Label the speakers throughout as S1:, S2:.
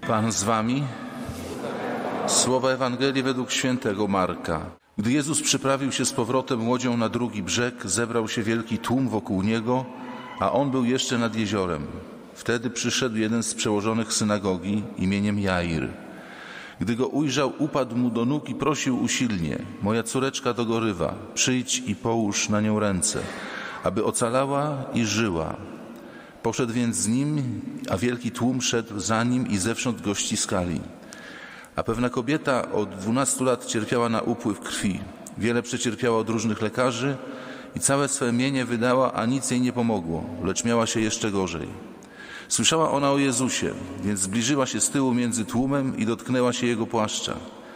S1: Pan z wami. Słowa Ewangelii według świętego Marka. Gdy Jezus przyprawił się z powrotem łodzią na drugi brzeg, zebrał się wielki tłum wokół Niego, a On był jeszcze nad jeziorem. Wtedy przyszedł jeden z przełożonych synagogi imieniem Jair. Gdy Go ujrzał, upadł Mu do nóg i prosił usilnie: moja córeczka dogorywa, przyjdź i połóż na nią ręce, aby ocalała i żyła. Poszedł więc z Nim, a wielki tłum szedł za Nim i zewsząd Go ściskali. A pewna kobieta od 12 lat cierpiała na upływ krwi. Wiele przecierpiała od różnych lekarzy i całe swe mienie wydała, a nic jej nie pomogło, lecz miała się jeszcze gorzej. Słyszała ona o Jezusie, więc zbliżyła się z tyłu między tłumem i dotknęła się Jego płaszcza.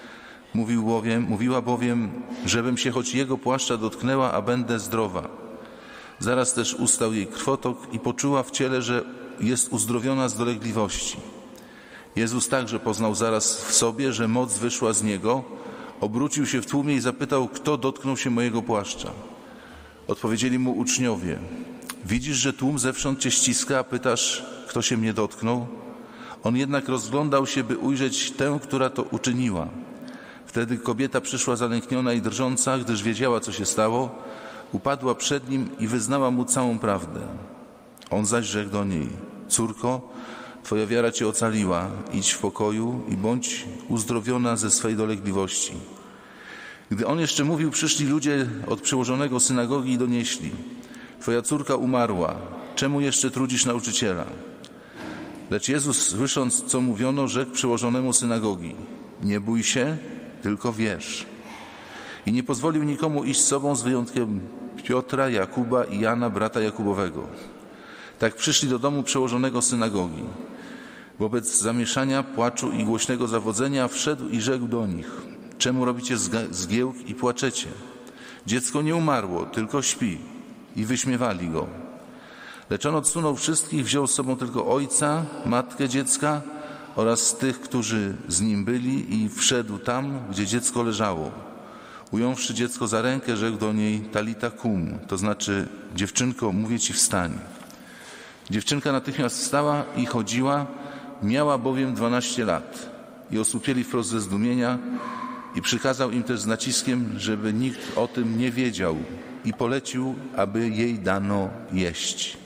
S1: Mówiła bowiem, żebym się choć Jego płaszcza dotknęła, a będę zdrowa. Zaraz też ustał jej krwotok i poczuła w ciele, że jest uzdrowiona z dolegliwości. Jezus także poznał zaraz w sobie, że moc wyszła z Niego, obrócił się w tłumie i zapytał, kto dotknął się mojego płaszcza. Odpowiedzieli Mu uczniowie: widzisz, że tłum zewsząd Cię ściska, a pytasz, kto się mnie dotknął? On jednak rozglądał się, by ujrzeć tę, która to uczyniła. Wtedy kobieta przyszła zalękniona i drżąca, gdyż wiedziała, co się stało, upadła przed Nim i wyznała Mu całą prawdę. On zaś rzekł do niej: córko, Twoja wiara Cię ocaliła, idź w pokoju i bądź uzdrowiona ze swej dolegliwości. Gdy On jeszcze mówił, przyszli ludzie od przełożonego synagogi i donieśli: Twoja córka umarła, czemu jeszcze trudzisz nauczyciela? Lecz Jezus, słysząc, co mówiono, rzekł przełożonemu synagogi: nie bój się, tylko wierz. I nie pozwolił nikomu iść z sobą z wyjątkiem Piotra, Jakuba i Jana, brata Jakubowego. Tak przyszli do domu przełożonego synagogi. Wobec zamieszania, płaczu i głośnego zawodzenia wszedł i rzekł do nich: czemu robicie zgiełk i płaczecie? Dziecko nie umarło, tylko śpi. I wyśmiewali go. Lecz on odsunął wszystkich, wziął z sobą tylko ojca, matkę dziecka oraz tych, którzy z nim byli, i wszedł tam, gdzie dziecko leżało. Ująwszy dziecko za rękę, rzekł do niej: talita kum, to znaczy: dziewczynko, mówię ci, wstań. Dziewczynka natychmiast wstała i chodziła, miała bowiem 12 lat. I osłupieli wprost ze zdumienia, i przykazał im też z naciskiem, żeby nikt o tym nie wiedział, i polecił, aby jej dano jeść.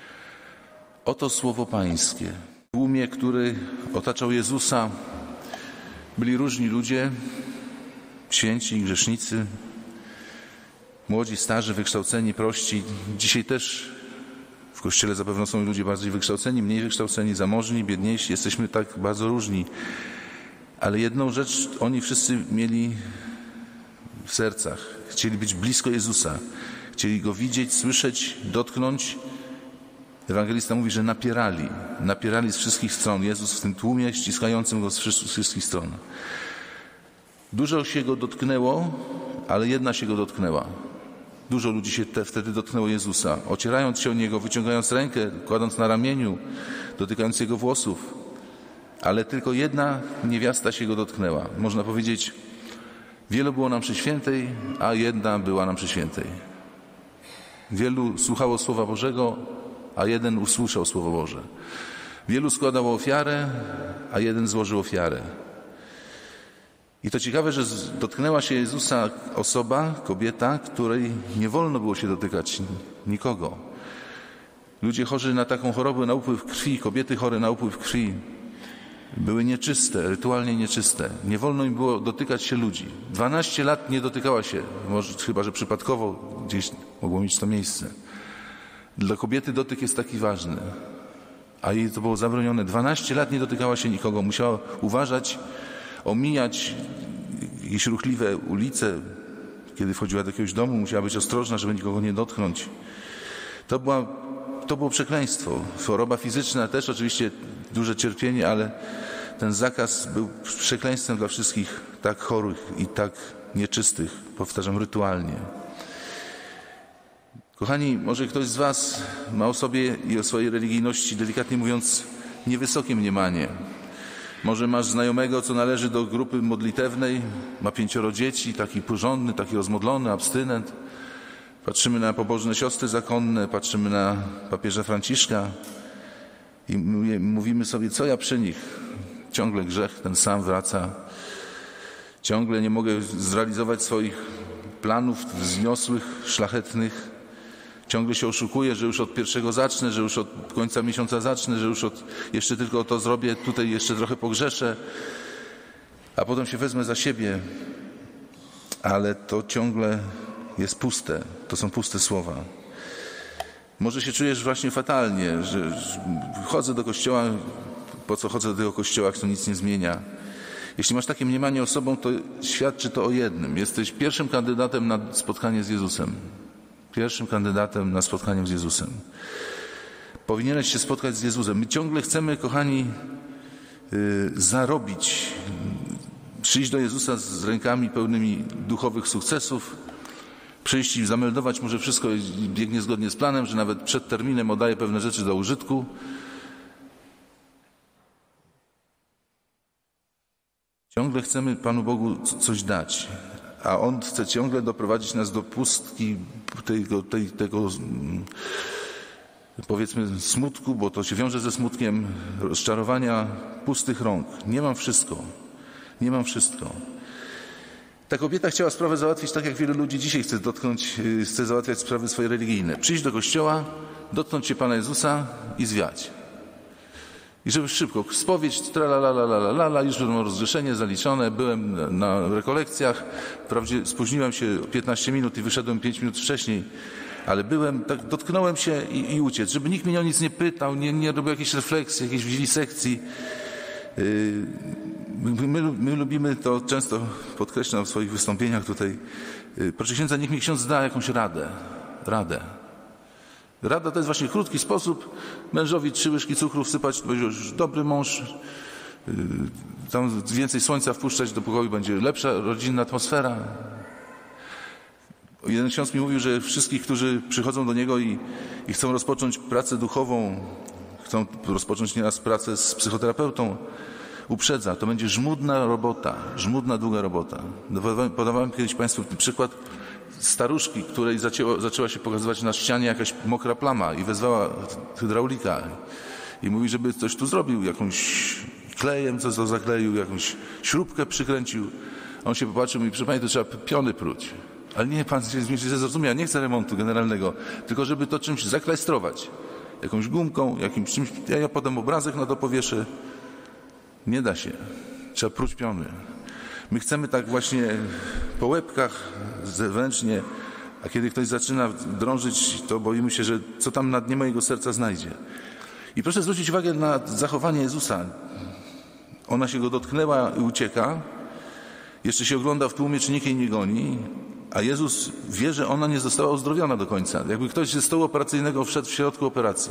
S1: Oto słowo Pańskie. W tłumie, który otaczał Jezusa, byli różni ludzie, święci i grzesznicy, młodzi, starzy, wykształceni, prości. Dzisiaj też w Kościele zapewne są ludzie bardziej wykształceni, mniej wykształceni, zamożni, biedniejsi. Jesteśmy tak bardzo różni. Ale jedną rzecz oni wszyscy mieli w sercach. Chcieli być blisko Jezusa. Chcieli Go widzieć, słyszeć, dotknąć. Ewangelista mówi, że napierali z wszystkich stron. Jezus w tym tłumie ściskającym Go z wszystkich stron. Dużo się Go dotknęło, ale jedna się Go dotknęła. Dużo ludzi się wtedy dotknęło Jezusa, ocierając się o Niego, wyciągając rękę, kładąc na ramieniu, dotykając Jego włosów. Ale tylko jedna niewiasta się Go dotknęła. Można powiedzieć, wielu było na mszy świętej, a jedna była na mszy świętej. Wielu słuchało Słowa Bożego, a jeden usłyszał Słowo Boże. Wielu składało ofiarę, a jeden złożył ofiarę. I to ciekawe, że dotknęła się Jezusa osoba, kobieta, której nie wolno było się dotykać nikogo. Ludzie chorzy na taką chorobę, na upływ krwi, kobiety chore na upływ krwi, były nieczyste, rytualnie nieczyste. Nie wolno im było dotykać się ludzi. 12 lat nie dotykała się, może chyba że przypadkowo gdzieś mogło mieć to miejsce. Dla kobiety dotyk jest taki ważny, a jej to było zabronione. 12 lat nie dotykała się nikogo, musiała uważać, omijać jakieś ruchliwe ulice. Kiedy wchodziła do jakiegoś domu, musiała być ostrożna, żeby nikogo nie dotknąć. To było przekleństwo. Choroba fizyczna też oczywiście duże cierpienie, ale ten zakaz był przekleństwem dla wszystkich tak chorych i tak nieczystych, powtarzam, rytualnie. Kochani, może ktoś z was ma o sobie i o swojej religijności, delikatnie mówiąc, niewysokie mniemanie. Może masz znajomego, co należy do grupy modlitewnej, ma 5 dzieci, taki porządny, taki rozmodlony, abstynent. Patrzymy na pobożne siostry zakonne, patrzymy na papieża Franciszka i mówimy sobie, co ja przy nich? ciągle grzech ten sam wraca. Ciągle nie mogę zrealizować swoich planów wzniosłych, szlachetnych. Ciągle się oszukuję, że już od pierwszego zacznę, że już od końca miesiąca zacznę, że już jeszcze tylko to zrobię, tutaj jeszcze trochę pogrzeszę, a potem się wezmę za siebie. Ale to ciągle jest puste. To są puste słowa. Może się czujesz właśnie fatalnie, że chodzę do kościoła, po co chodzę do tego kościoła, kto nic nie zmienia. Jeśli masz takie mniemanie o sobą, to świadczy to o jednym. Jesteś pierwszym kandydatem na spotkanie z Jezusem. Pierwszym kandydatem na spotkanie z Jezusem. Powinieneś się spotkać z Jezusem. My ciągle chcemy, kochani, zarobić, przyjść do Jezusa z rękami pełnymi duchowych sukcesów, przyjść i zameldować mu, że wszystko biegnie zgodnie z planem, że nawet przed terminem oddaje pewne rzeczy do użytku. Ciągle chcemy Panu Bogu coś dać, a On chce ciągle doprowadzić nas do pustki tego powiedzmy smutku, bo to się wiąże ze smutkiem, rozczarowania, pustych rąk. Nie mam wszystko. Nie mam wszystko. Ta kobieta chciała sprawę załatwić tak, jak wielu ludzi dzisiaj chce załatwiać sprawy swoje religijne. Przyjść do kościoła, dotknąć się Pana Jezusa i zwiać. I żeby szybko, spowiedź, tralalalala, już mam rozgrzeszenie zaliczone, byłem na rekolekcjach, wprawdzie spóźniłem się 15 minut i wyszedłem 5 minut wcześniej, ale byłem, tak dotknąłem się i uciec, żeby nikt mnie o nic nie pytał, nie robił jakiejś refleksji, jakiejś wiwisekcji. My lubimy to, często podkreślam w swoich wystąpieniach tutaj, proszę księdza, niech mi ksiądz da jakąś radę. Rada to jest właśnie krótki sposób. Mężowi 3 łyżki cukru wsypać, to będzie już dobry mąż. Tam więcej słońca wpuszczać do pokoju, będzie lepsza rodzinna atmosfera. Jeden ksiądz mi mówił, że wszystkich, którzy przychodzą do niego i chcą rozpocząć pracę duchową, chcą rozpocząć nieraz pracę z psychoterapeutą, uprzedza, to będzie żmudna robota, żmudna, długa robota. Podawałem kiedyś Państwu przykład staruszki, której zaczęła się pokazywać na ścianie jakaś mokra plama i wezwała hydraulika i mówi, żeby coś tu zrobił, jakąś klejem, co to zakleił, jakąś śrubkę przykręcił. On się popatrzył i mówi, proszę Pani, to trzeba piony pruć. Ale nie, Pan się zrozumiał, nie chce remontu generalnego, tylko żeby to czymś zaklejstrować. Jakąś gumką, jakimś czymś, ja potem obrazek na to powieszę. Nie da się. Trzeba pruć piony. My chcemy tak właśnie po łebkach zewnętrznie, a kiedy ktoś zaczyna drążyć, to boimy się, że co tam na dnie mojego serca znajdzie. I proszę zwrócić uwagę na zachowanie Jezusa. Ona się go dotknęła i ucieka. Jeszcze się ogląda w tłumie, czy nikt jej nie goni. A Jezus wie, że ona nie została uzdrowiona do końca. Jakby ktoś ze stołu operacyjnego wszedł w środku operacji.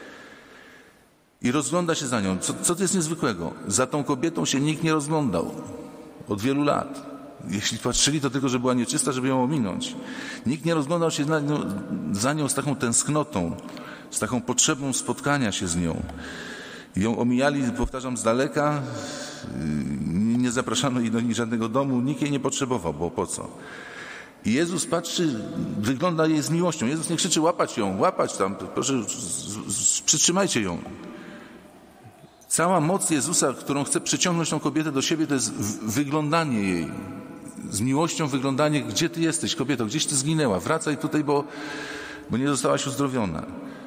S1: I rozgląda się za nią. Co to jest niezwykłego? Za tą kobietą się nikt nie rozglądał. Od wielu lat. Jeśli patrzyli, to tylko, że była nieczysta, żeby ją ominąć. Nikt nie rozglądał się za nią z taką tęsknotą, z taką potrzebą spotkania się z nią. Ją omijali, powtarzam, z daleka. Nie zapraszano jej do żadnego domu. Nikt jej nie potrzebował, bo po co? I Jezus patrzy, wygląda jej z miłością. Jezus nie krzyczy łapać tam, proszę, przytrzymajcie ją. Cała moc Jezusa, którą chce przyciągnąć tą kobietę do siebie, to jest wyglądanie jej. Z miłością wyglądanie, gdzie ty jesteś, kobieto, gdzieś ty zginęła, wracaj tutaj, bo nie zostałaś uzdrowiona.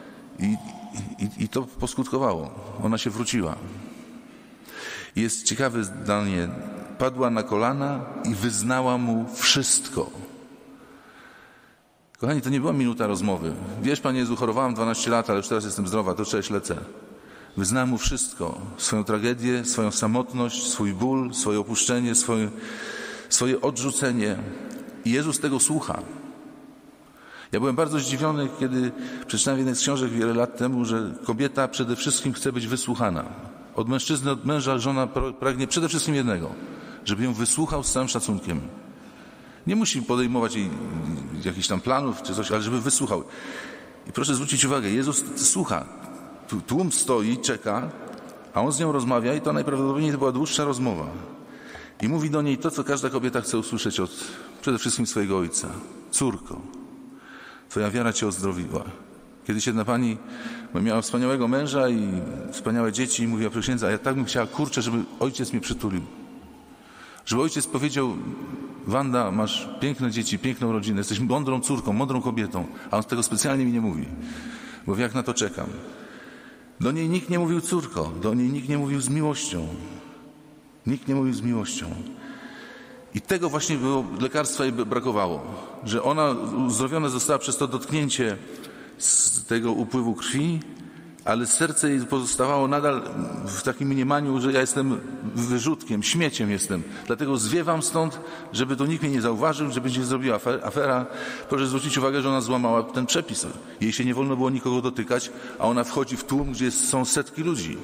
S1: I to poskutkowało. Ona się wróciła. Jest ciekawe zdanie. Padła na kolana i wyznała mu wszystko. Kochani, to nie była minuta rozmowy. Wiesz, Panie Jezu, chorowałam 12 lat, ale już teraz jestem zdrowa, to cześć, lecę. Wyznała mu wszystko. Swoją tragedię, swoją samotność, swój ból, swoje opuszczenie, swoje odrzucenie. I Jezus tego słucha. Ja byłem bardzo zdziwiony, kiedy przeczytałem jednej z książek wiele lat temu, że kobieta przede wszystkim chce być wysłuchana. Od mężczyzny, od męża żona pragnie przede wszystkim jednego. Żeby ją wysłuchał z całym szacunkiem. Nie musi podejmować jej jakichś tam planów czy coś, ale żeby wysłuchał. I proszę zwrócić uwagę, Jezus słucha. Tłum stoi, czeka, a on z nią rozmawia i to najprawdopodobniej to była dłuższa rozmowa. I mówi do niej to, co każda kobieta chce usłyszeć od przede wszystkim swojego ojca. Córko, twoja wiara cię uzdrowiła. Kiedyś jedna pani miała wspaniałego męża i wspaniałe dzieci i mówiła: proszę księdza, ja tak bym chciała, kurczę, żeby ojciec mnie przytulił. Żeby ojciec powiedział: Wanda, masz piękne dzieci, piękną rodzinę, jesteś mądrą córką, mądrą kobietą, a on tego specjalnie mi nie mówi, bo jak na to czekam. Do niej nikt nie mówił córko, do niej nikt nie mówił z miłością. Nikt nie mówił z miłością. I tego właśnie lekarstwa jej brakowało, że ona uzdrowiona została przez to dotknięcie z tego upływu krwi, ale serce jej pozostawało nadal w takim mniemaniu, że ja jestem wyrzutkiem, śmieciem jestem. Dlatego zwiewam stąd, żeby to nikt mnie nie zauważył, żeby nie zrobiła afera. Proszę zwrócić uwagę, że ona złamała ten przepis. Jej się nie wolno było nikogo dotykać, a ona wchodzi w tłum, gdzie są setki ludzi.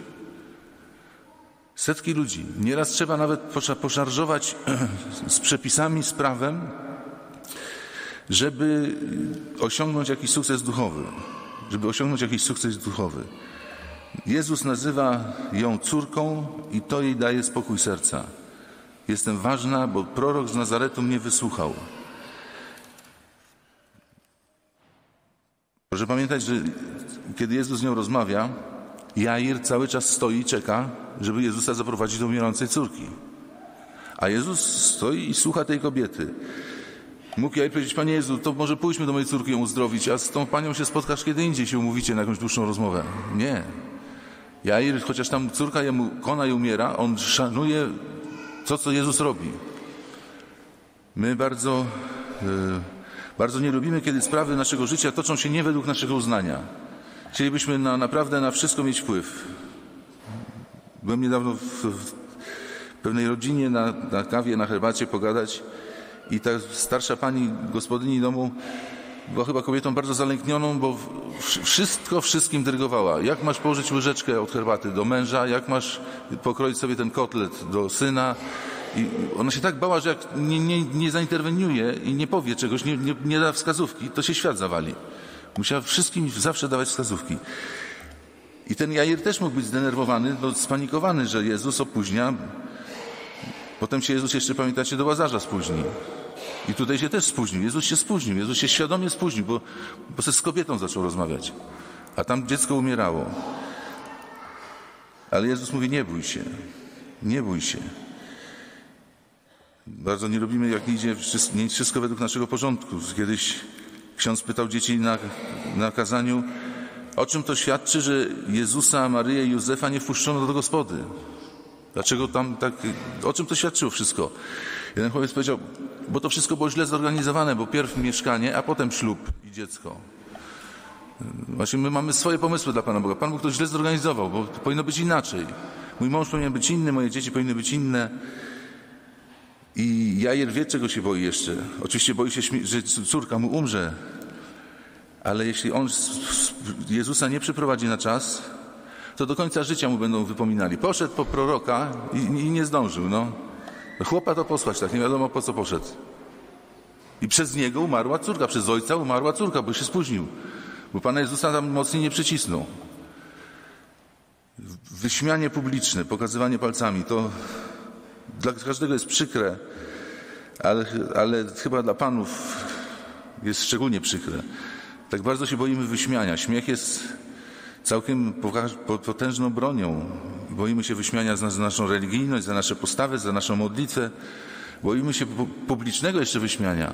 S1: Setki ludzi. Nieraz trzeba nawet poszarżować z przepisami, z prawem, żeby osiągnąć jakiś sukces duchowy. Jezus nazywa ją córką i to jej daje spokój serca. Jestem ważna, bo prorok z Nazaretu mnie wysłuchał. Proszę pamiętać, że kiedy Jezus z nią rozmawia, Jair cały czas stoi i czeka, żeby Jezusa zaprowadzić do umierającej córki. A Jezus stoi i słucha tej kobiety. Mógł Jair powiedzieć: Panie Jezu, to może pójdźmy do mojej córki ją uzdrowić, a z tą panią się spotkasz kiedy indziej, się umówicie na jakąś dłuższą rozmowę. Nie. Jair, chociaż tam córka jemu kona i umiera, on szanuje to, co Jezus robi. My bardzo nie lubimy, kiedy sprawy naszego życia toczą się nie według naszego uznania. Chcielibyśmy naprawdę na wszystko mieć wpływ. Byłem niedawno w pewnej rodzinie na kawie, na herbacie pogadać i ta starsza pani gospodyni domu była chyba kobietą bardzo zalęknioną, bo wszystko wszystkim dyrygowała. Jak masz położyć łyżeczkę od herbaty do męża, jak masz pokroić sobie ten kotlet do syna. I ona się tak bała, że jak nie zainterweniuje i nie powie czegoś, nie da wskazówki, to się świat zawali. Musiała wszystkim zawsze dawać wskazówki. I ten Jair też mógł być zdenerwowany, spanikowany, że Jezus opóźnia. Potem się Jezus jeszcze, pamiętacie, do Łazarza spóźni. I tutaj się też spóźnił. Jezus się spóźnił. Jezus się świadomie spóźnił, bo z kobietą zaczął rozmawiać. A tam dziecko umierało. Ale Jezus mówi: nie bój się. Nie bój się. Bardzo nie lubimy, jak nie wszystko według naszego porządku. Kiedyś ksiądz pytał dzieci na kazaniu, o czym to świadczy, że Jezusa, Maryję i Józefa nie wpuszczono do gospody. Dlaczego tam tak, o czym to świadczyło wszystko? Jeden chłopiec powiedział: bo to wszystko było źle zorganizowane, bo pierw mieszkanie, a potem ślub i dziecko. Właśnie my mamy swoje pomysły dla Pana Boga. Pan Bóg to źle zorganizował, bo to powinno być inaczej. Mój mąż powinien być inny, moje dzieci powinny być inne. I Jair wie, czego się boi jeszcze. Oczywiście boi się, że córka mu umrze. Ale jeśli on Jezusa nie przyprowadzi na czas, to do końca życia mu będą wypominali. Poszedł po proroka i nie zdążył. Chłopa to posłać, tak nie wiadomo po co poszedł. I przez niego umarła córka, przez ojca umarła córka, bo się spóźnił. Bo Pana Jezusa tam mocniej nie przycisnął. Wyśmianie publiczne, pokazywanie palcami, to dla każdego jest przykre, ale chyba dla panów jest szczególnie przykre. Tak bardzo się boimy wyśmiania. Śmiech jest całkiem potężną bronią. Boimy się wyśmiania za naszą religijność, za nasze postawy, za naszą modlitwę. Boimy się publicznego jeszcze wyśmiania.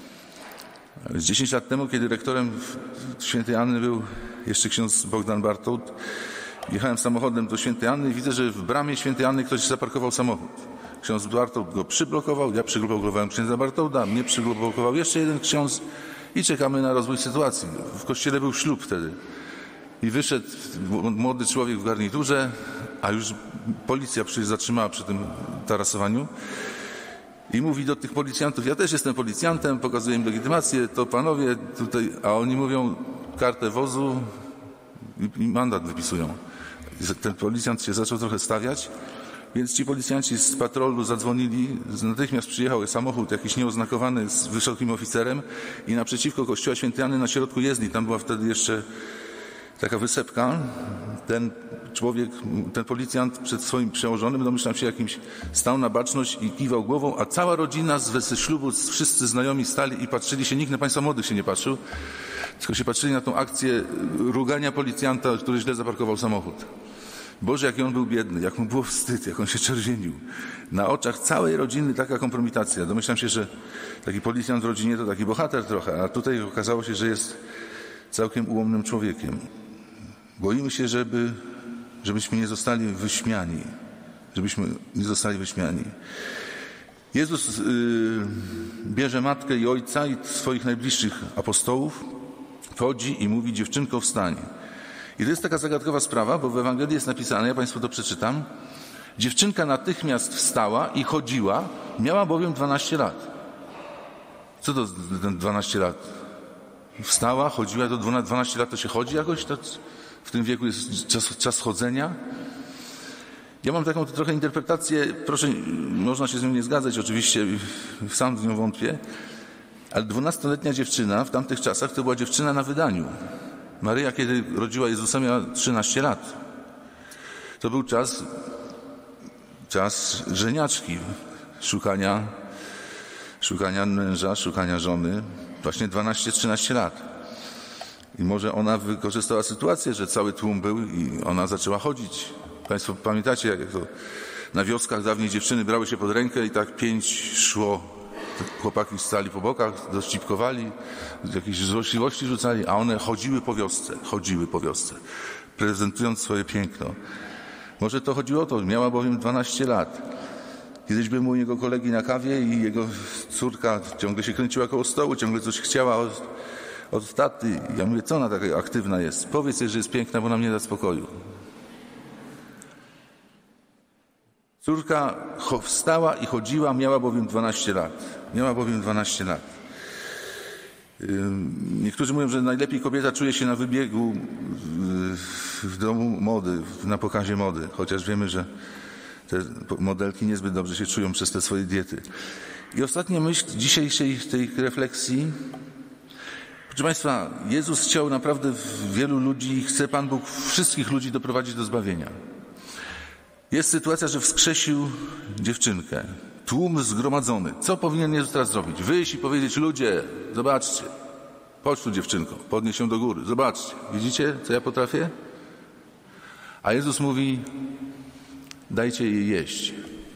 S1: 10 lat temu, kiedy rektorem Świętej Anny był jeszcze ksiądz Bogdan Bartold, jechałem samochodem do Świętej Anny i widzę, że w bramie Świętej Anny ktoś zaparkował samochód. Ksiądz Bartold go przyblokował, ja przyblokowałem księdza Bartolda, mnie przyblokował jeszcze jeden ksiądz i czekamy na rozwój sytuacji. W kościele był ślub wtedy. I wyszedł młody człowiek w garniturze, a już policja zatrzymała przy tym tarasowaniu i mówi do tych policjantów: ja też jestem policjantem, pokazuję im legitymację, to panowie tutaj, a oni mówią kartę wozu i mandat wypisują. Ten policjant się zaczął trochę stawiać, więc ci policjanci z patrolu zadzwonili, natychmiast przyjechał samochód jakiś nieoznakowany z wysokim oficerem i naprzeciwko kościoła Świętej Anny na środku jezdni, tam była wtedy jeszcze taka wysepka, ten człowiek, ten policjant przed swoim przełożonym, domyślam się jakimś, stał na baczność i kiwał głową, a cała rodzina z ślubu, wszyscy znajomi stali i patrzyli się, nikt na państwa młodych się nie patrzył. Tylko się patrzyli na tą akcję rugania policjanta, który źle zaparkował samochód. Boże, jaki on był biedny, jak mu było wstyd, jak on się czerwienił. Na oczach całej rodziny taka kompromitacja. Domyślam się, że taki policjant w rodzinie to taki bohater trochę, a tutaj okazało się, że jest całkiem ułomnym człowiekiem. Boimy się, żebyśmy nie zostali wyśmiani. Żebyśmy nie zostali wyśmiani. Jezus bierze matkę i ojca i swoich najbliższych apostołów, wchodzi i mówi: dziewczynko, wstań. I to jest taka zagadkowa sprawa, bo w Ewangelii jest napisane, ja Państwu to przeczytam: dziewczynka natychmiast wstała i chodziła, miała bowiem 12 lat. Co to ten 12 lat? Wstała, chodziła, to 12 lat to się chodzi jakoś? To w tym wieku jest czas chodzenia? Ja mam taką trochę interpretację, proszę, można się z nią nie zgadzać, oczywiście, sam w nią wątpię, ale 12-letnia dziewczyna w tamtych czasach to była dziewczyna na wydaniu. Maryja, kiedy rodziła Jezusa, miała 13 lat. To był czas żeniaczki, szukania męża, szukania żony, właśnie 12-13 lat. I może ona wykorzystała sytuację, że cały tłum był i ona zaczęła chodzić. Państwo pamiętacie, jak to na wioskach dawniej dziewczyny brały się pod rękę i tak 5 szło. Chłopaki stali po bokach, dościpkowali, jakieś złośliwości rzucali, a one chodziły po wiosce, prezentując swoje piękno. Może to chodziło o to, miała bowiem 12 lat. Kiedyś byłem u jego kolegi na kawie i jego córka ciągle się kręciła koło stołu, ciągle coś chciała od taty. Ja mówię: co ona taka aktywna jest? Powiedz jej, że jest piękna, bo nam nie da spokoju. Córka wstała i chodziła, miała bowiem 12 lat. Niektórzy mówią, że najlepiej kobieta czuje się na wybiegu w domu mody, na pokazie mody, chociaż wiemy, że te modelki niezbyt dobrze się czują przez te swoje diety. I ostatnia myśl dzisiejszej tej refleksji. Proszę Państwa, Jezus chciał naprawdę wielu ludzi, chce Pan Bóg wszystkich ludzi doprowadzić do zbawienia. Jest sytuacja, że wskrzesił dziewczynkę. Tłum zgromadzony. Co powinien Jezus teraz zrobić? Wyjść i powiedzieć: ludzie, zobaczcie. Chodź tu, dziewczynko, podnieś się do góry. Zobaczcie. Widzicie, co ja potrafię? A Jezus mówi: dajcie jej jeść.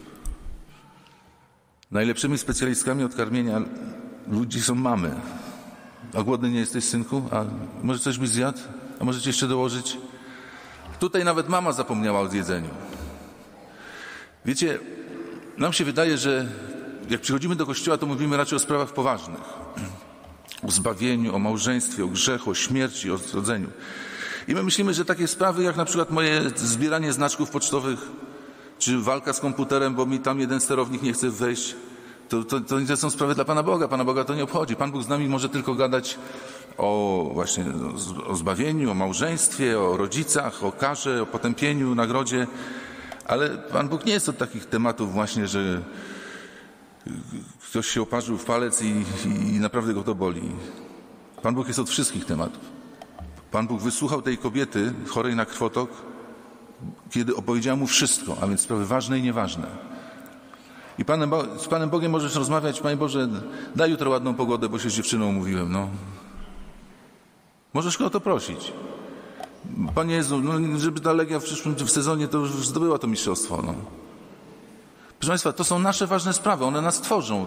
S1: Najlepszymi specjalistkami od karmienia ludzi są mamy. A głodny nie jesteś, synku? A może coś byś zjadł? A może ci jeszcze dołożyć? Tutaj nawet mama zapomniała o zjedzeniu. Wiecie, nam się wydaje, że jak przychodzimy do kościoła, to mówimy raczej o sprawach poważnych. O zbawieniu, o małżeństwie, o grzechu, o śmierci, o odrodzeniu. I my myślimy, że takie sprawy jak na przykład moje zbieranie znaczków pocztowych, czy walka z komputerem, bo mi tam jeden sterownik nie chce wejść, to nie są sprawy dla Pana Boga. Pana Boga to nie obchodzi. Pan Bóg z nami może tylko gadać o zbawieniu, o małżeństwie, o rodzicach, o karze, o potępieniu, nagrodzie. Ale Pan Bóg nie jest od takich tematów właśnie, że ktoś się oparzył w palec i naprawdę go to boli. Pan Bóg jest od wszystkich tematów. Pan Bóg wysłuchał tej kobiety chorej na krwotok, kiedy opowiedziała mu wszystko, a więc sprawy ważne i nieważne. I z Panem Bogiem możesz rozmawiać: Panie Boże, daj jutro ładną pogodę, bo się z dziewczyną umówiłem. No. Możesz go o to prosić. Panie Jezu, żeby ta Legia w sezonie to już zdobyła to mistrzostwo. No. Proszę Państwa, to są nasze ważne sprawy, one nas tworzą.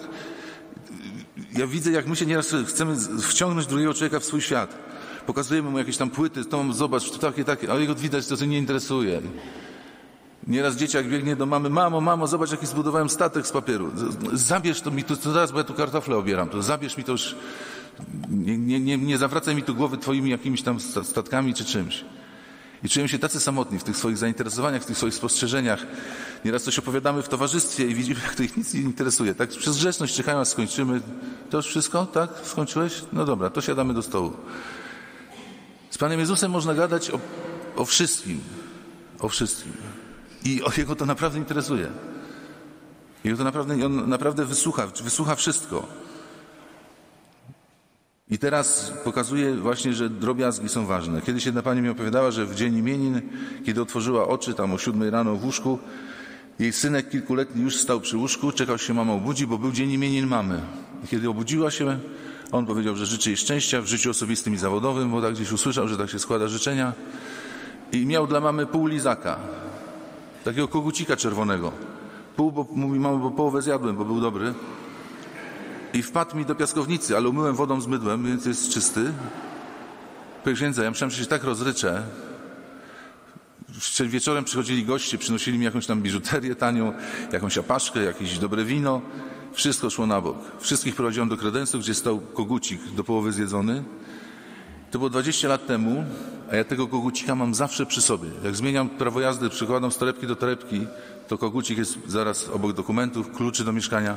S1: Ja widzę, jak my się nieraz chcemy wciągnąć drugiego człowieka w swój świat. Pokazujemy mu jakieś tam płyty, to zobacz, takie, a jego widać, to nie interesuje. Nieraz dzieciak biegnie do mamy: mamo, zobacz, jaki zbudowałem statek z papieru. Zabierz to mi tu zaraz, bo ja tu kartofle obieram. To zabierz mi to już. Nie zawracaj mi tu głowy twoimi jakimiś tam statkami czy czymś. I czujemy się tacy samotni w tych swoich zainteresowaniach, w tych swoich spostrzeżeniach. Nieraz coś opowiadamy w towarzystwie i widzimy, jak to ich nic nie interesuje. Tak przez grzeczność czekają, aż skończymy. To już wszystko? Tak? Skończyłeś? No dobra, to siadamy do stołu. Z Panem Jezusem można gadać o wszystkim. O wszystkim. I Jego to naprawdę interesuje. On naprawdę wysłucha wszystko. I teraz pokazuje właśnie, że drobiazgi są ważne. Kiedyś jedna pani mi opowiadała, że w dzień imienin, kiedy otworzyła oczy, tam o 7 rano w łóżku, jej synek kilkuletni już stał przy łóżku, czekał się mama obudzi, bo był dzień imienin mamy. I kiedy obudziła się, On powiedział, że życzy jej szczęścia w życiu osobistym i zawodowym, bo tak gdzieś usłyszał, że tak się składa życzenia. I miał dla mamy pół lizaka, takiego kogucika czerwonego. Pół, bo mówi, mamo, bo połowę zjadłem, bo był dobry. I wpadł mi do piaskownicy, ale umyłem wodą z mydłem, więc jest czysty. Powie księdza, ja myślałem, że się tak rozryczę. Wieczorem przychodzili goście, przynosili mi jakąś tam biżuterię tanią, jakąś apaszkę, jakieś dobre wino. Wszystko szło na bok. Wszystkich prowadziłem do kredensu, gdzie stał kogucik do połowy zjedzony. To było 20 lat temu, a ja tego kogucika mam zawsze przy sobie. Jak zmieniam prawo jazdy, przykładam z torebki do torebki, to kogucik jest zaraz obok dokumentów, kluczy do mieszkania.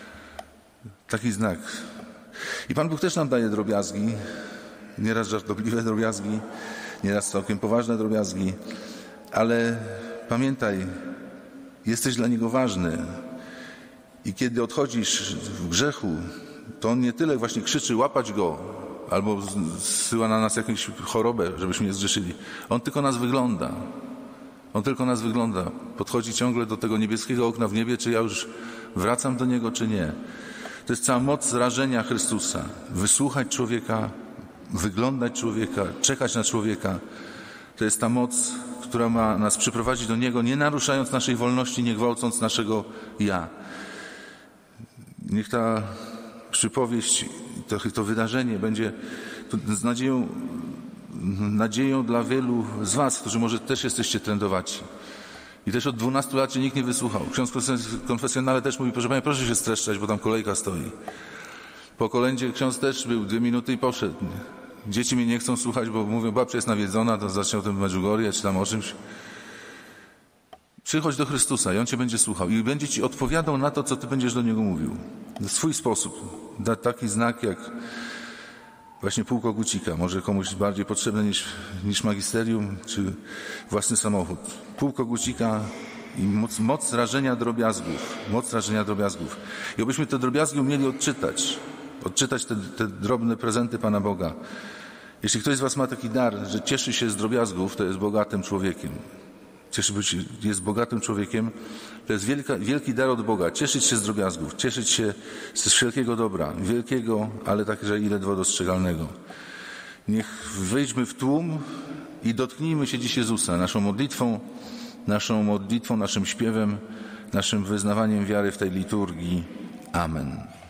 S1: Taki znak. I Pan Bóg też nam daje drobiazgi, nieraz żartobliwe drobiazgi, nieraz całkiem poważne drobiazgi, ale pamiętaj, jesteś dla Niego ważny. I kiedy odchodzisz w grzechu, to On nie tyle właśnie krzyczy łapać Go, albo zsyła na nas jakąś chorobę, żebyśmy nie zgrzeszyli. On tylko nas wygląda. On tylko nas wygląda. Podchodzi ciągle do tego niebieskiego okna w niebie, czy ja już wracam do Niego, czy nie. To jest cała moc rażenia Chrystusa. Wysłuchać człowieka, wyglądać człowieka, czekać na człowieka. To jest ta moc, która ma nas przyprowadzić do Niego, nie naruszając naszej wolności, nie gwałcąc naszego ja. Niech ta przypowieść, to wydarzenie będzie z nadzieją dla wielu z was, którzy może też jesteście trędowaci. I też od 12 lat się nikt nie wysłuchał. Ksiądz konfesjonale też mówi, proszę Panie, proszę się streszczać, bo tam kolejka stoi. Po kolędzie ksiądz też był 2 minuty i poszedł. Dzieci mnie nie chcą słuchać, bo mówią, babcia jest nawiedzona, to zacznie o tym Medjugorje, czy tam o czymś. Przychodź do Chrystusa i On cię będzie słuchał i będzie ci odpowiadał na to, co ty będziesz do Niego mówił. W swój sposób. Da taki znak jak właśnie pół kogucika. Może komuś bardziej potrzebne niż magisterium, czy własny samochód. Pół kogucika i moc rażenia drobiazgów. Moc rażenia drobiazgów. I obyśmy te drobiazgi umieli odczytać. Odczytać te drobne prezenty Pana Boga. Jeśli ktoś z was ma taki dar, że cieszy się z drobiazgów, to jest bogatym człowiekiem. Jest bogatym człowiekiem. To jest wielki dar od Boga. Cieszyć się z drobiazgów, cieszyć się z wszelkiego dobra. Wielkiego, ale także i ledwo dostrzegalnego. Niech wejdźmy w tłum i dotknijmy się dziś Jezusa naszą modlitwą, naszym śpiewem, naszym wyznawaniem wiary w tej liturgii. Amen.